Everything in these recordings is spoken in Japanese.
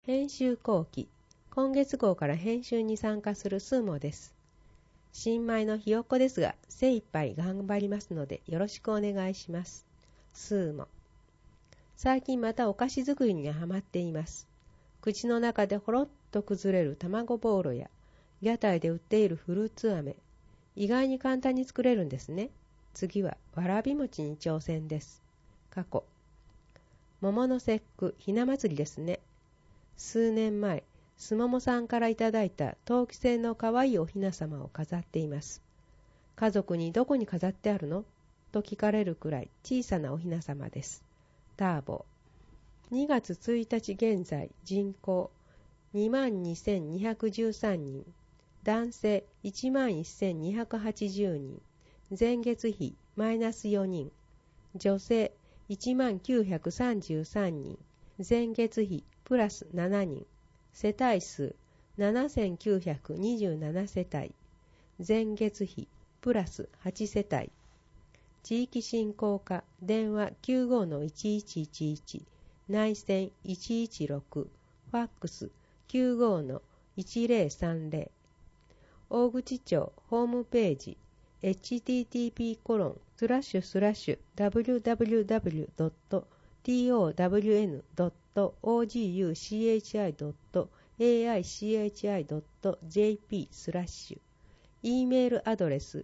編集後期、今月号から編集に参加するスーモです。新米のひよっこですが、精一杯頑張りますのでよろしくお願いします。スーモ。最近またお菓子作りにはまっています。口の中でほろっと崩れる卵ボーロや、屋台で売っているフルーツ飴、意外に簡単に作れるんですね。次はわらび餅に挑戦です。過去。桃の節句、ひな祭りですね。数年前、すももさんからいただいた陶器製のかわいいおひなさまを飾っています。家族にどこに飾ってあるのと聞かれるくらい小さなおひなさまです。ターボ。2月1日現在、人口 22,213 人、男性 11,280 人、前月比マイナス4人、女性 19,33 人、前月比プラス7人、世帯数 7,927 世帯、前月比プラス8世帯、地域振興課、電話 95-1111、内線116、ファックス 95-1030、大口町ホームページ http://www.towncuchi.aichi.jp/ E メールアドレス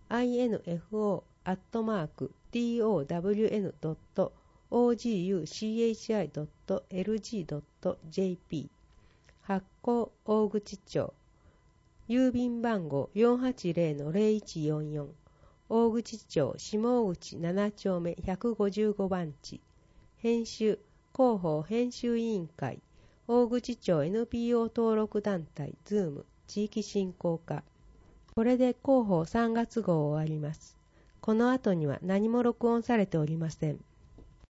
info@town.oguchi.lg.jp 発行大口町郵便番号 480-0144 大口町下口7丁目155番地編集広報編集委員会大口町 NPO 登録団体ズーム地域振興課。これで広報3月号を終わります。この後には何も録音されておりません。